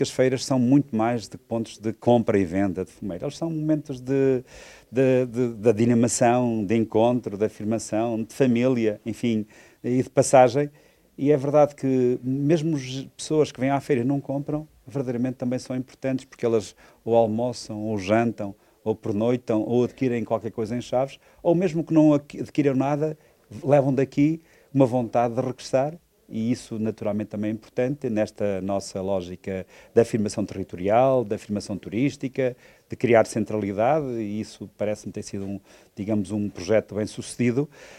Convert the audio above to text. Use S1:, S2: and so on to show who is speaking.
S1: As feiras são muito mais de pontos de compra e venda de fumeiro. Eles são momentos de animação, de encontro, de afirmação, de família, enfim, e de passagem. E é verdade que mesmo as pessoas que vêm à feira e não compram, verdadeiramente também são importantes, porque elas ou almoçam, ou jantam, ou pernoitam, ou adquirem qualquer coisa em Chaves, ou mesmo que não adquiram nada, levam daqui uma vontade de regressar, e isso naturalmente também é importante nesta nossa lógica de afirmação territorial, de afirmação turística, de criar centralidade, e isso parece-me ter sido digamos, um projeto bem sucedido.